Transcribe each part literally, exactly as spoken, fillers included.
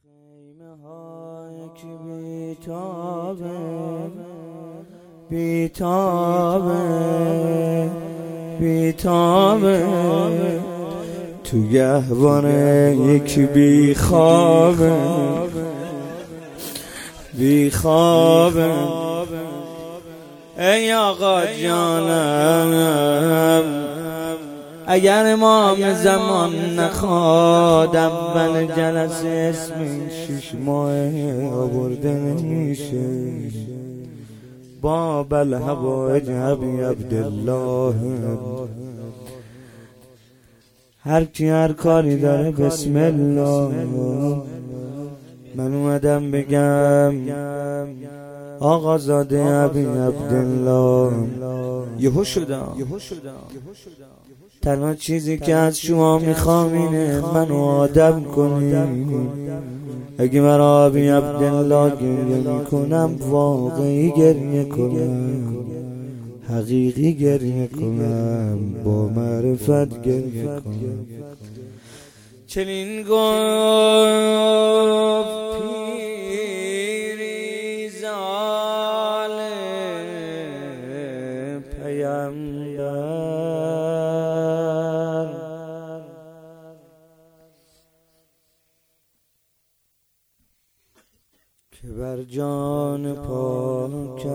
خیمه های که بیتابه بیتابه بیتابه تو گهواره یکی بی خوابه بی خوابه. ای آقا جانم اگر امام زمان نخواد اول جلسه اسم شش ماه آورده نمیشه. باب الحوائج ابی عبدالله، هر کی هر کاری داره بسم الله. من اومدم بگم آقا زاده ابی عبدالله یهو شدم. تنها چیزی که از شما میخوام اینه منو آدم کنی. اگه من ابی عبدالله گریه میکنم واقعی گریه کنم، حقیقی گریه کنم، با معرفت گریه کنم. چنین گفت پیری زال پیامبر که بر جان پاکش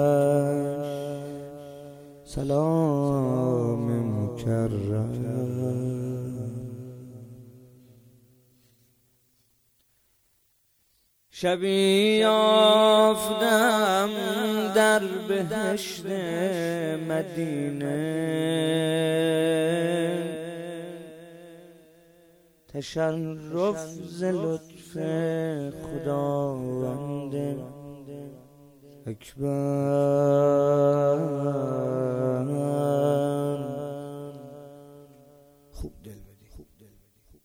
سلام مکرم. شبی یافتم در بهشت مدینه، تشرف ز لطف خداوند اکبر. خوب دل بدی، خوب دل بدی.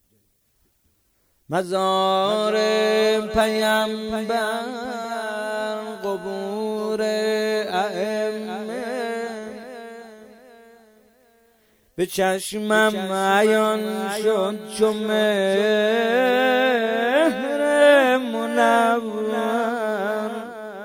مزار پیامبر، قبور ائمه، به چشمم عیان شد چو مهر منور.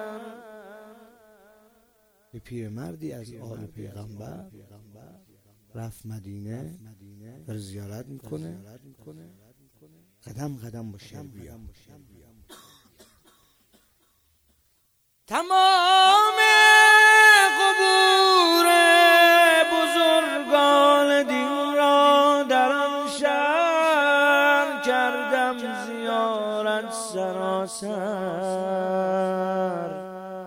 یه پیرمردی از آل پیغمبر رفت مدینه و زیارت میکنه، قدم قدم با شعر بیا. تمام قبور بزرگان دین را در آن شهر کردم زیارت سراسر.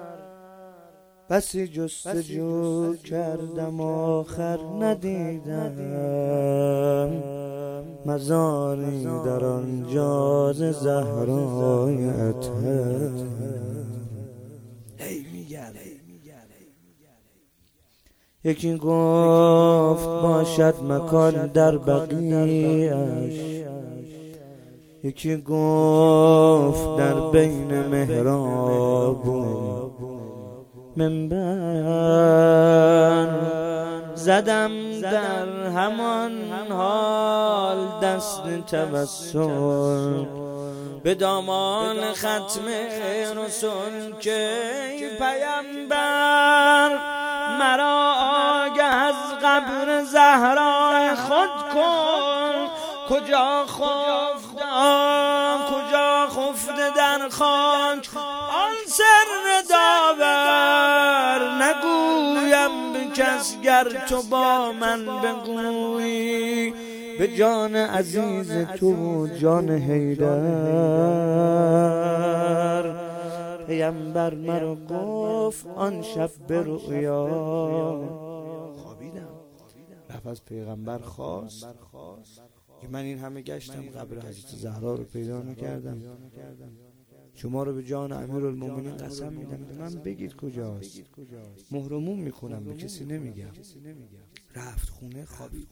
بسی جستجو کردم آخر ندیدم مزاری در آنجا ز زهرای اطهر. یکی گفت باشد مکان در بقیعش، یکی گفت در بین محراب و منبر. زدم در همان حال دست توسل به دامان ختم رسول که پیامبر مرا آگه از قبر زهرا خود کن. کجا خفته کجا خفته در خاک آن سر داور، نگویم به کس گر تو با من بگویی. به جان عزیز تو جان حیدر. پیامبر مرا گفت آن شب به رؤیا، خوابیدم. رفت از پیغمبر خواست که من این همه گشتم قبر حضرت زهرا رو پیدا نکردم، شما رو به جان امیرالمومنین قسم میدم به من بگید کجاست. مهرموم میکنم به کسی نمیگم. رفت خونه خوابید.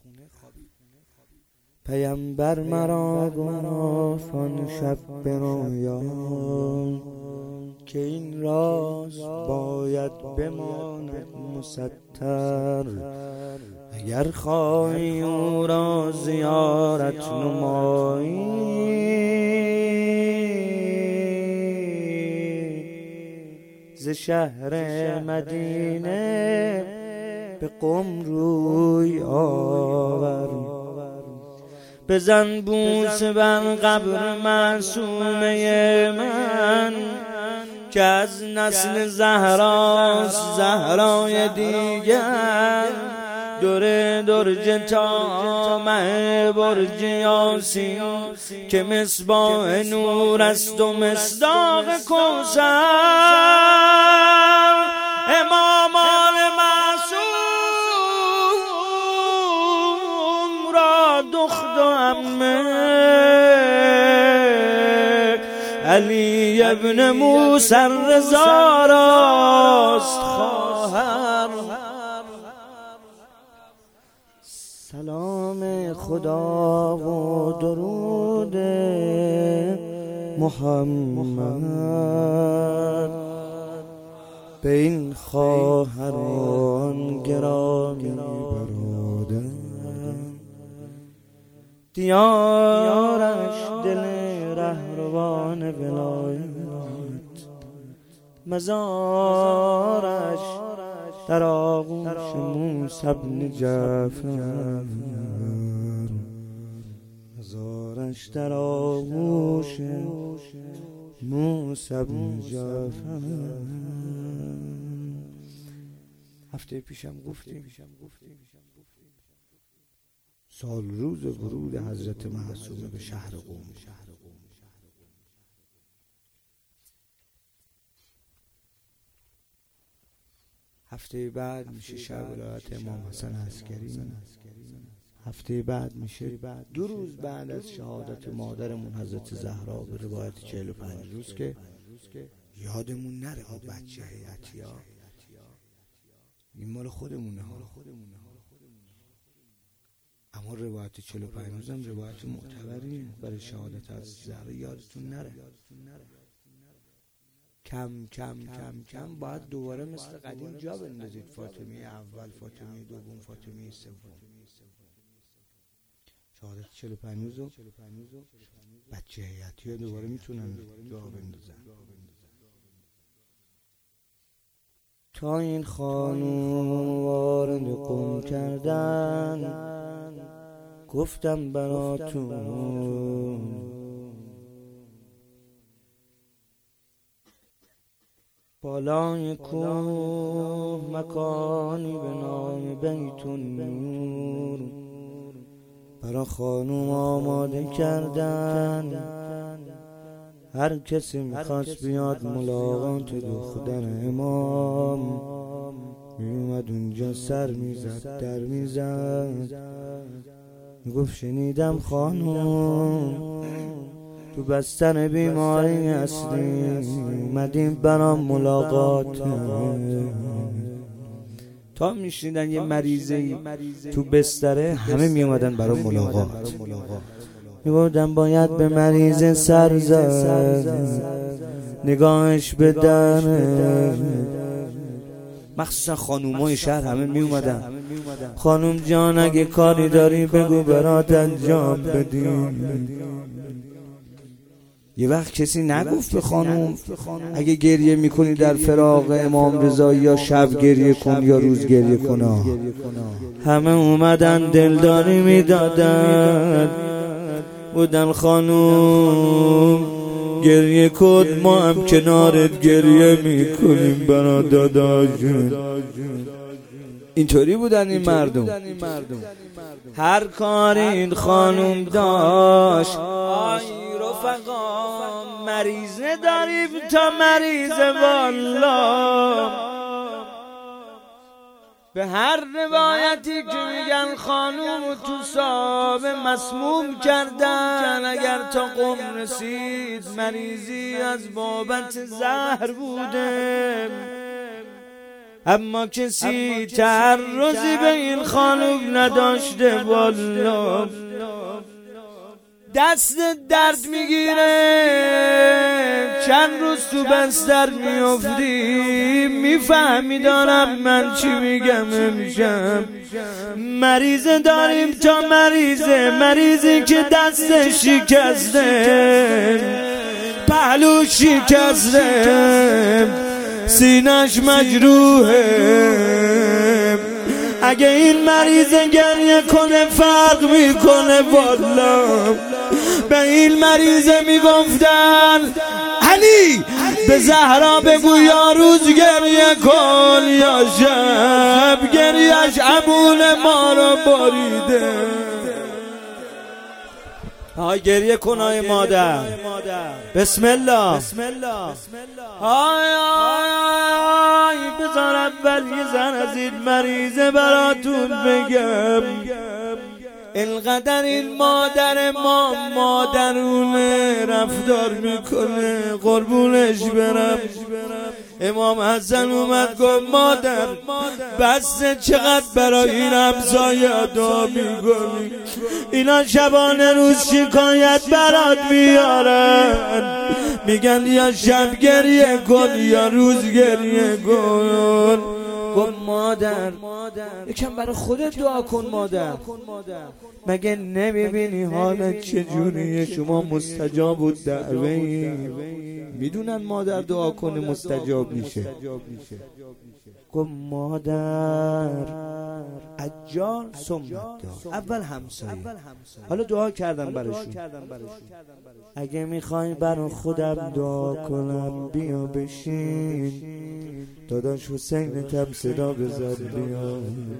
پیامبر مرا گفت آن شب به رویا که این راز باید بماند مستر. اگر خواهی او را زیارت نمایی ز شهر مدینه به قم روی آور. بزن بوس بر قبر معصومه من که از نسل زهراست زهرای دیگر. دور درج تا مه برج یاسین که مصباح نور است و مصداق کوثر. امامان معصوم را دخت و عمه علی ابن موسی رضا راست خواهر. سلام خدا و درود محمد به این خواهران گرامی برادر. دیارش دل رهروان ولایت، مزارش در آغوش موسی بن جعفر، مزارش در آغوش موسی بن جعفر. هفته پیشم گفتیم سال روز ورود حضرت معصومه به شهر قم. هفته بعد میشه شب ولایت امام حسن عسکری. هفته بعد میشه دو روز بعد از شهادت مادرمون حضرت زهرا به روایت چهل و پنج روز که یادمون نره ها بچه حیاتیا، این مال خودمونه ها. اما روایت چهل و پنج روز هم روایت معتبری برای شهادت از زهرا، یادتون نره. کم کم کم کم باید دوباره مثل قدیم جا بندازید، فاطمه اول، فاطمه دوم، فاطمه سوم. شهادت چهل و پنج روز بچه حیاتی ها دوباره میتونن جا بندازن. تا این خانوم وارد قم کردن گفتم براتون بالای کوه مکانی به نام بیت النور برا خانوم آماده کردن. هر کسی میخواست بیاد ملاقات دختر امام میومد اونجا سر میزد در میزد میگفت شنیدم خانوم تو بستر بیماری هستی، اومدیم برام ملاقات. تا میشنیدن یه مریضی تو بستره همه میومدن برام ملاقات. میگفتم باید به مریض سر زد، نگاهش به در. مخصوصا خانومای شهر همه میومدن. خانوم جان اگه کاری داری بگو برات انجام بدیم. یه وقت کسی نگفت به خانوم اگه گریه میکنی در فراق امام رضا یا شب گریه کن یا روز گریه کن. همه اومدن دلداری میدادن، بودن خانوم گریه کن ما هم کنارت گریه میکنیم برا داداشون. اینطوری بودن این مردم. هر کاری این خانوم داشت آی رفقا مریضه داریم تا مریضه والا. به هر روایتی که میگن خانوم تو صاحب مسموم کردن، اگر تا قم رسید مریضی از بابت زهر بوده. اما کسی تعرضی به این خانوم نداشته والا. دست درد میگیره چند روز تو بستر میافتی، میفهمی دارم من چی میگم امشب. مریضه داریم تا مریضه، مریضی که دست شکسته، پهلو شکسته، سینش مجروحه. اگه این مریض گریه کنه فرق میکنه والا. به این مریض میگفتن علی به زهرا بگو یا روز گریه کن یا شب گریهش امون ما رو بریده. آی گریه کن آی مادر، بسم الله. آی آی آی بذار اول یه زن از این مریضه براتون بگم. اینقدر این مادر ما مادرونه رفتار میکنه، قربونش برم. امام حسن اومد گفت مادر بس چقدر برای این همسایه دعا میکنی، اینا شبانه روز شکایت برات میارن، میگن یا شب گریه کن یا روز گریه کن. گفت مادر یکم برای خودت دعا کن مادر، مگه نمیبینی حالت چجوریه؟ شما مستجاب و دعوی. میدونن مادر دعا کنه مستجاب میشه. گفت مادر اجار سنت دار، اول همسایه، حالا دعا کردم براشون. اگه میخوای برای خودم دعا کنم بیا بشین، داداش حسین تم صدا بزن بیا.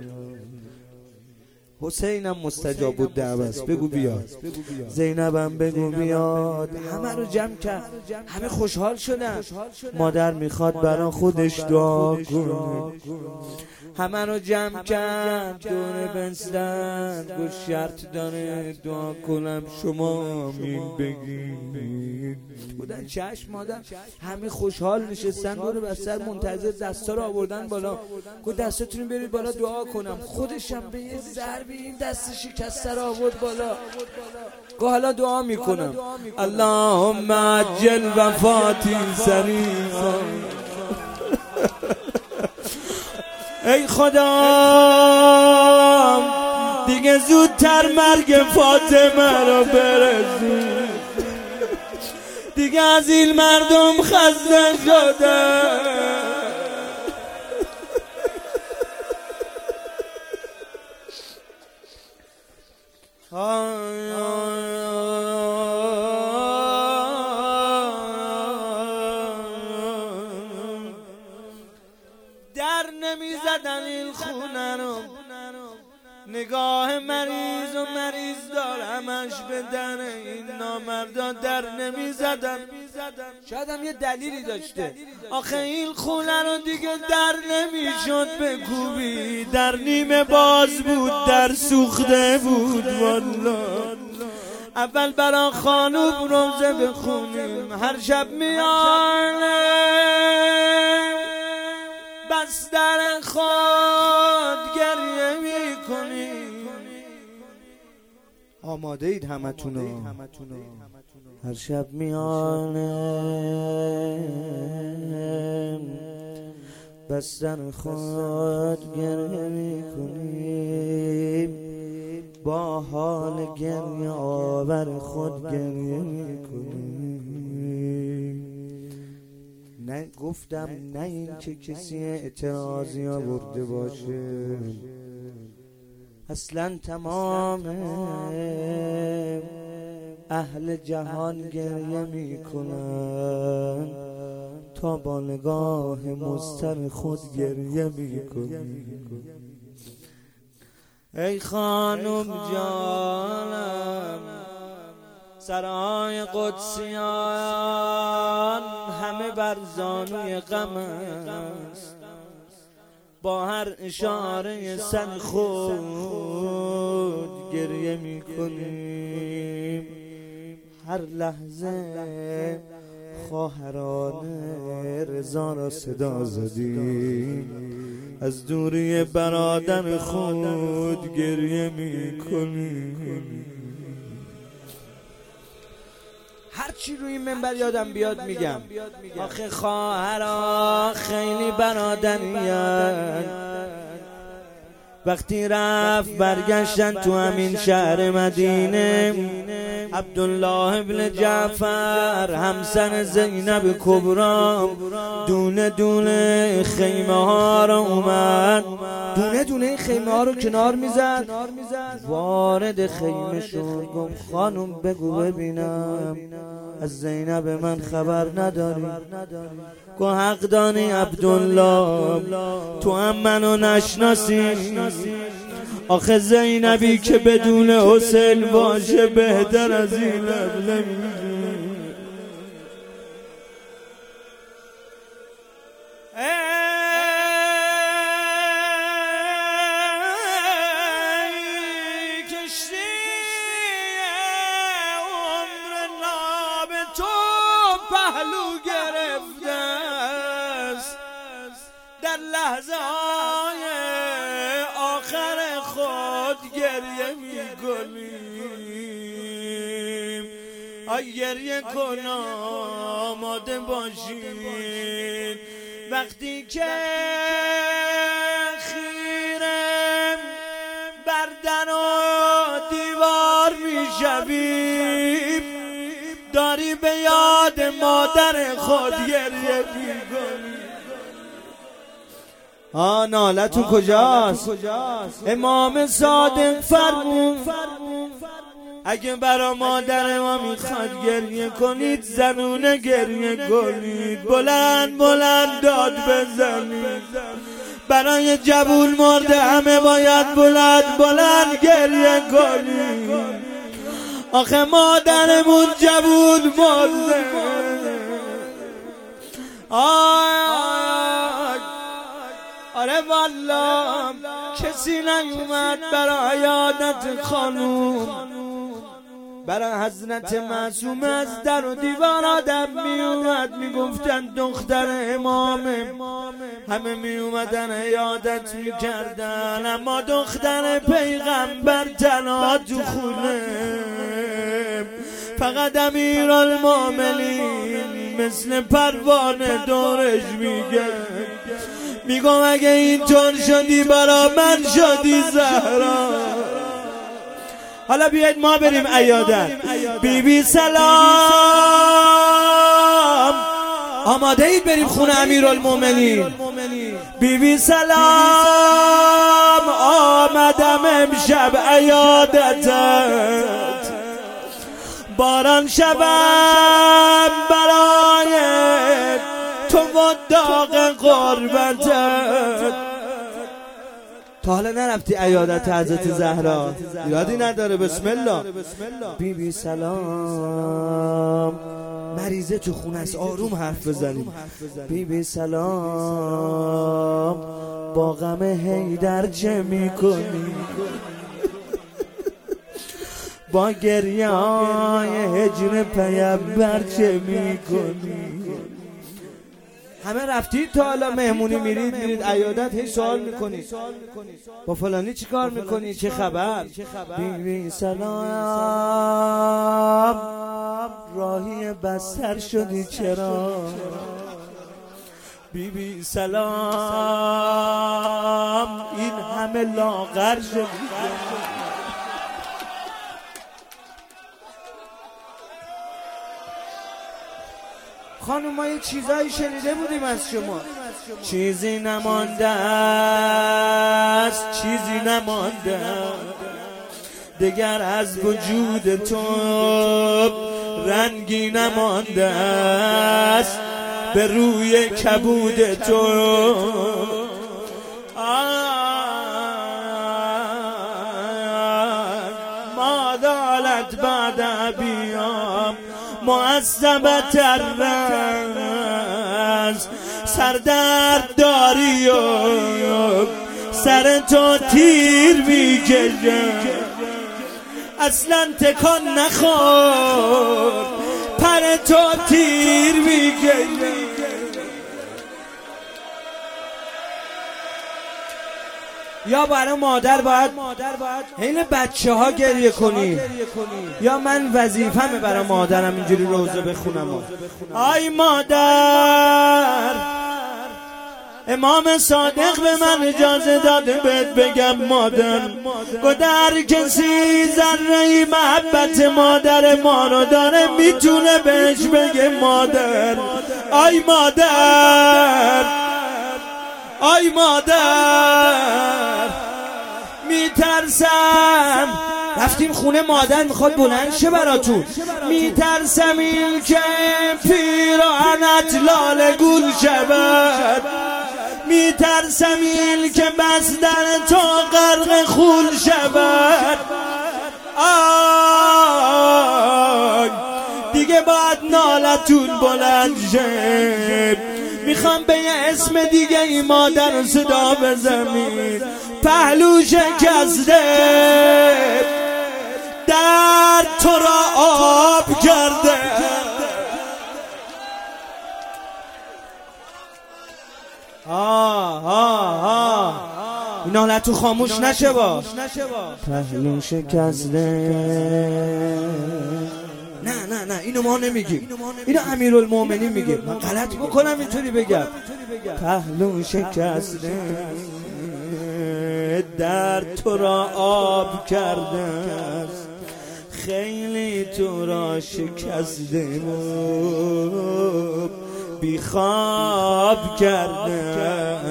حسینم مستجاب بود دعوت، بگو بیاد. زینبم بگو بیاد. همه رو جمع کرد، همه خوشحال شدن. مادر میخواد برای خودش دعا کنه. همه رو جمع کرد دور بنسلن، گوش شرط داره دعا کنم شما آمین بگید. بودن چشم مادر. همه خوشحال نشستن دور بستر منتظر، دستا رو آوردن بالا. گفت دستاتون برید بالا دعا کنم. خودشم به یه ضربی این دست شکسته رو آورد بالا. گفت حالا دعا میکنم. اللهم عجل وفاتی سریعا. ای خدا دیگه زودتر مرگ فاطمه رو برسون، دیگه از این مردم خسته شده. در نمی زدن این خونه رو، نگاه مریض و مریض دارمش به در این نامردا در نمی زدن. شاید هم یه دلیلی داشته. آخه این خونه رو دیگه در نمی شد بکوبی، در نیمه باز بود، در سوخته بود والا. اول برا خانوم روزه بخونیم، هر شب میانه بس در خود گریه میکنیم. آماده اید همتونو؟ هر شب میانه بس در خود گریه میکنیم، با حال گریه آور خود گریه میکنیم. نه گفتم نه این که کسی اعتراضی آورده باشه، اصلا تمام اهل جهان گریه میکنن، تا با نگاه مستر خود گریه میکنن. ای خانم جانم سرای قدسیان همه بر زانوی غم است، با هر اشاره سر خود گریه میکنیم. هر لحظه خواهران رضا را صدا زدیم، از دوری برادر خود گریه میکنیم. هرچی روی منبر یادم بیاد میگم. آخه خواهرها خیلی برادریان، وقتی رفت برگشتن تو همین شهر مدینه، عبدالله ابن جعفر همسن زینب کبرا دونه دونه خیمه ها رو اومد، دونه دونه خیمه ها رو کنار میزد. وارد خیمه شد، گفت خانم بگو ببینم از زینب من خبر نداری؟ گفت حق دانی عبدالله، تو هم منو نشناسی؟ آخه زینبی که بدون حسین باشه بهتر از این لب نمیگه. پهلو گرفته است، در لحظه های آخر خود گریه می کنیم. آی گریه کن آماده باشید وقتی که خیره بر در و دیوار می شویم، داری به یاد مادر خود گریه می‌کنی. آه نالتون کجاست؟ امام صادق فرمود اگه برا مادر ما میخواد گریه کنید زنونه گریه کنید، بلند بلند داد بزنید. برای جبول مرده همه باید بلند بلند گریه کنید. آخه مادرمون جبول مرده. آی آره والله کسی نیومد برای عیادت خانوم، برای حضرت معصومه از در و دیوار آدم می اومد میگفتن دختر امامه، همه می اومدن عیادت می کردن، اما دختر پیغمبر تنها تو خونه. فقط امیرالمومنین مثل پروانه دورش میگه، میگم اگه اینطور شدی برا من شدی زهرا. حالا بیاید ما بریم عیادت. بی بی سلام، آماده اید بریم خونه امیرالمومنین؟ بی بی سلام، آمدم امشب عیادتت، باران شبم برای تو و داغ قربتت. تا حالا نرفتی عیادت حضرت زهرا؟ یادی نداره؟ بسم الله. بی بی سلام، مریضه تو خونه است، آروم حرف بزنیم. بی بی سلام، با غم حیدر چه میکنی؟ با گریه های هجر پیمبر چه میکنی؟ همه رفتید تا حالا مهمونی میرید میرید عیادت هی سوال میکنید با فلانی چی کار میکنی؟ چه خبر؟ بی بی سلام، راهی بستر شدی چرا؟ بی بی سلام، این همه لاغر شدی. خانم ما یه چیزایی شنیده بودیم از شما. چیزی نمانده است، چیزی نمانده دگر از وجود تو، رنگی نمانده است به روی کبود تو. ما دالت بعد بیام معذبت الرأس، سردرد داری و سر تو تیر میکشه، اصلا تکان نخور پر تو تیر میکشه. یا برای مادر باید حین بچه ها گریه کنی، یا من وظیفه‌مه برای مادرم اینجوری روزه بخونم. آی مادر امام صادق به من اجازه داده بهت بگم مادر، گفت هر کسی ذره محبت مادر ما رو داره میتونه بهش بگه مادر. آی مادر، آی مادر، میترسم. رفتیم خونه مادر میخواد بلند شه براتون. میترسم این که پیراهنت لاله گول شود، میترسم این که بستر تو غرق خون شود. آی دیگه باید نالتون بلند شه. میخوام به یه اسم دیگه ای مادر صدا بزنید. پهلو شکسته درد تو را آب کرده. آه آه آه این حالت تو خاموش نشه باش. پهلو شکسته. نه نه نه اینو ما نمیگیم، اینو امیرالمومنین میگه. من غلط بکنم اینطوری بگم. پهلو شکسته درد تو را آب کرده، خیلی تو را شکسته و بیخواب کرده.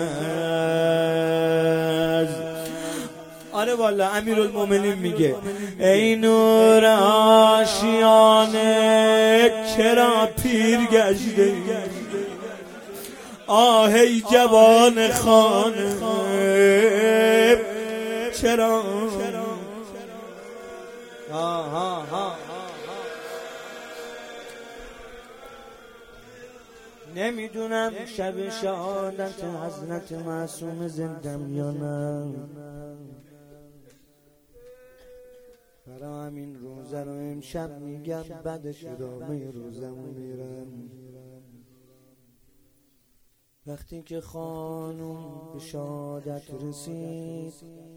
آره والا امیرالمومنین میگه ای نور آشیانه چرا پیر گشته، آه ای جوان خانه چرا. آه آه آه نمیدونم شب شهادت حضرت معصوم زندم یا نه، برای همین روزه رو امشب میگم، بعدش ادامه روزمو میرم. وقتی که خانوم به شهادت رسید،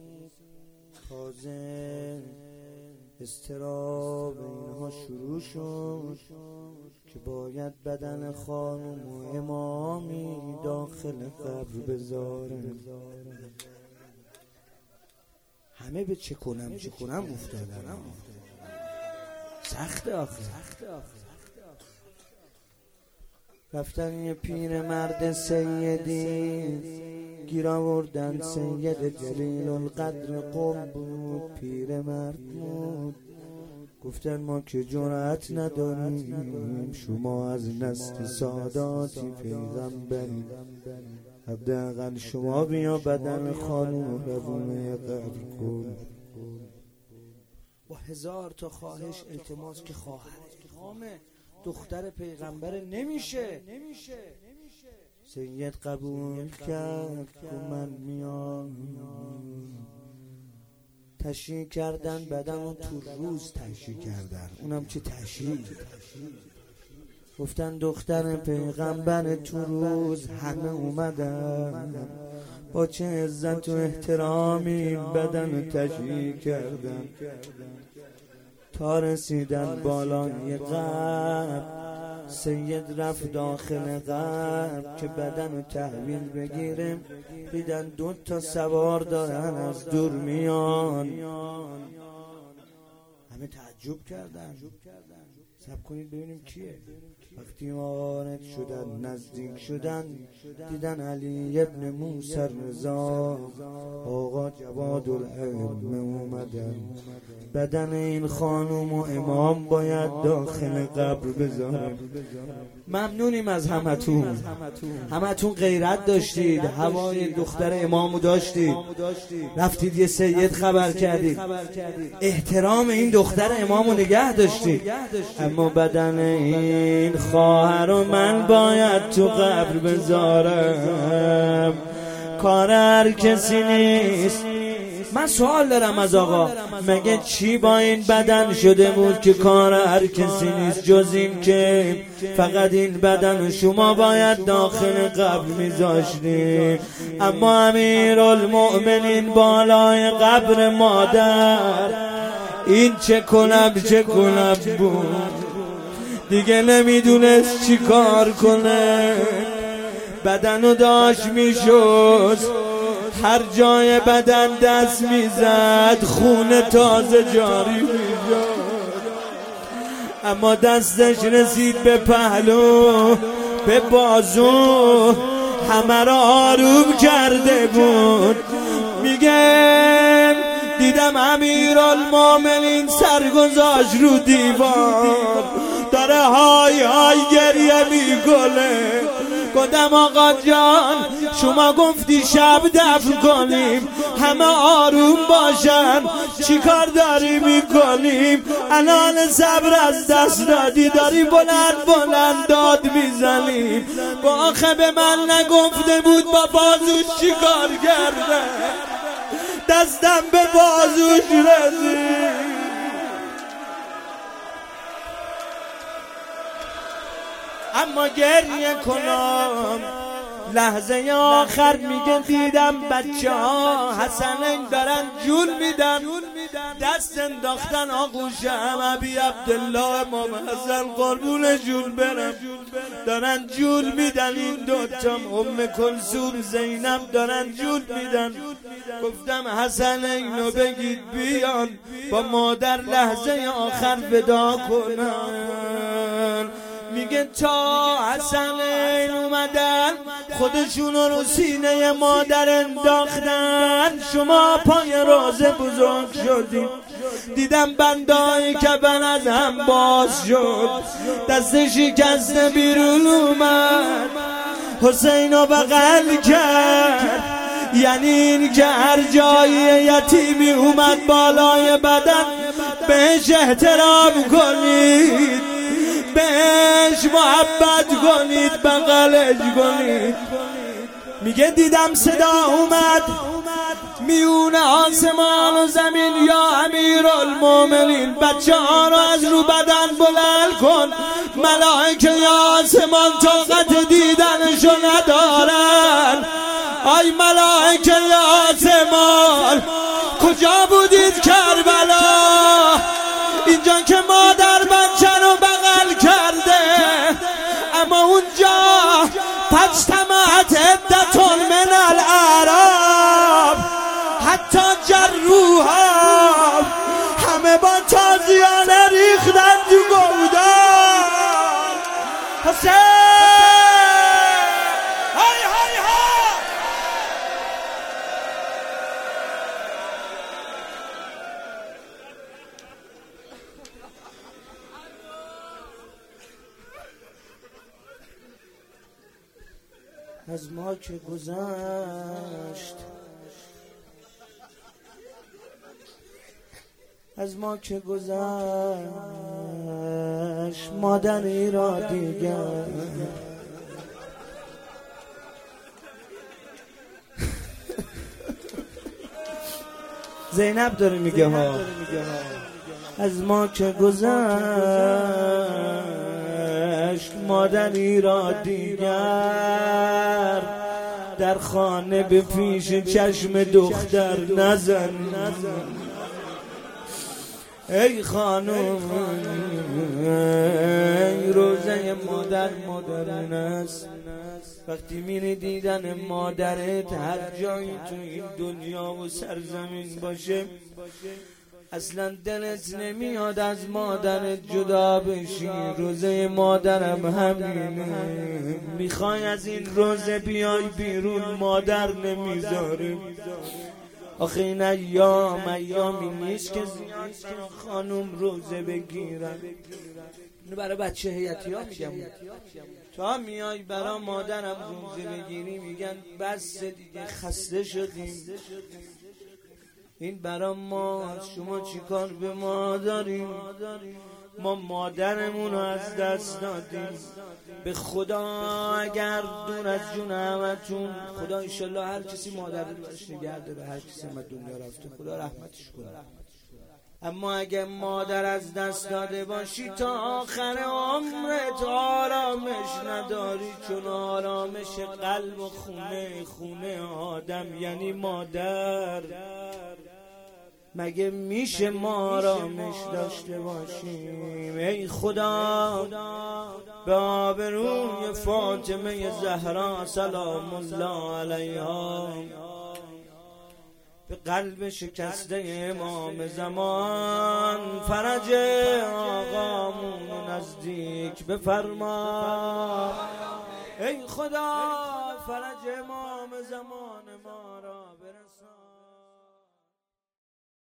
تازه اضطراب اینها شروع شد که باید بدن خانوم و امامی داخل قبر بذاره. همه به چه کنم چه کنم افتادن. سخت آخه. رفتن یه پیر مرد سیدی گیر آوردن، سید جلیل القدر قم بود، پیر مرد بود. گفتن ما که جرأت نداریم، شما از نسل ساداتی پیغمبری، حداقل شما بیا بدن خانوم روونه قبر کن. با هزار تا خواهش التماس که خواهر امامه دختر پیغمبر نمیشه. سید قبول کرد که من میام. تشییع کردن بدن و تو روز تشییع کردن، اونم چه تشییع. گفتن دختر پیغمبر تو روز همه اومدن، با چه عزت و احترامی بدن تشییع کردن. تا رسیدن بالای قبر، سید رفت داخل قبر که بدن تحویل بگیره. دیدن دو تا سوار دارن از دور میان. همه تعجب کردن. سب کنید ببینیم کیه. وقتی وارد شدن نزدیک شدن، دیدن علی ابن موسی رضا آقا جواد العلم اومدن. بدن این خانوم و امام باید داخل قبر بذارن. ممنونیم از همتون، همتون غیرت داشتید، هوای دختر امامو داشتید، رفتید یه سید خبر کردید، احترام این دختر امامو نگه داشتید. اما بدن این خواهر رو من باید تو قبر بذارم، کار هر کسی نیست. من سوال دارم از آقا، مگه چی با این بدن شده بود که کار هر کسی نیست جز این که فقط این بدن شما باید داخل قبر میذاشتیم؟ اما امیرالمؤمنین بالای قبر مادر این چه کنم چه کنم بود، دیگه نمیدونست چی کار کنه. بدنو داشت میشست، هر جای بدن دست میزد خون تازه جاری میشد، اما دستش رسید به پهلو به بازو، همه را آروم کرده بود. میگه دیدم امیرالمومنین سرگذاشت رو دیوار، داره های های گریه میکنه. گفتم آقا جان شما گفتی شب دفن کنیم، همه آروم باشن، چی کار داری میکنیم؟ الان صبر از دست دادی، داری بلند بلند داد میزنیم. با آخه به من نگفته بود با بازوش چی کار کرده، دستم به بازوش رسید. اما گریه کنم لحظه آخر میگه دیدم بچه ها حسنین دارن جول میدن، دست انداختن آغوشم ابی عبدالله امام حسن قربون جول برم، دارن جول میدن این دوتا، ام کلثوم زینب دارن جول میدن. گفتم حسنینو بگید بیان با مادر لحظه آخر ودا کنن. میگه تا حسنین اومدن خودشونو رو سینه مادر انداختن، شما پای روزه بزرگ شدیم. دیدم بندای کفن از هم باز شد، دست شکسته بیرون اومد، حسینو بغل کرد. یعنی این که هر جایی یتیمی اومد بالای بدن بهش احترام کنید، بهش محبت کنید، بغلش کنید. میگه دیدم صدا اومد میونه آسمان و زمین، یا امیرالمومنین بچه ها رو از رو بدن بلند کن، ملائکه یا آسمان طاقت دیدنشو ندارن. آی ملائکه یا آسمان کجا بودید کربلا؟ اینجا که مادر بچه رو بغل کرده، اما اونجا فاجتمعت عدة من الاعراب حتی جروها، همه با تازیانه ریختن تو گودان. حسین های های ها از ما که گذشت، از ما که گذشت مادری را دیگر زینب داره میگه ها، از ما که گذشت مادری را دیگر، در خانه به پیش چشم دختر نزن. ای خانم ای روزه مادر مادرین است، وقتی میری دیدن مادرت هر جایی تو این دنیا و سرزمین باشه اصلا دلت نمیاد از مادرت جدا بشی. روزه مادرم همینه، میخوای از این روزه بیای بیرون مادر نمیذاره. آخه این ایام ایامی نیست که زیاد خانوم روزه بگیرن. اینو برای بچه هیئتی ها میگم، تا میای برا مادرم روزه بگیری میگن بس دیگه خسته شدیم. این برا ما، شما چیکار به ما داریم؟ ما مادرمون رو از دست دادیم. به خدا اگر دور از جون همتون، خدا انشالله هر کسی مادر رو برش نگه داره، هر کسی ما دنیا رفته خدا رحمتش کنه. اما اگه مادر از دست داده باشی تا آخر عمرت آرامش نداری، چون آرامش قلب و خونه خونه آدم یعنی مادر. مگه میشه ما را مش داشته باشیم؟ ای خدا به آبروی فاطمه زهرا سلام الله علیها، به قلب شکسته امام زمان فرج آقامون نزدیک بفرما. ای خدا فرج امام زمان ما را برسان.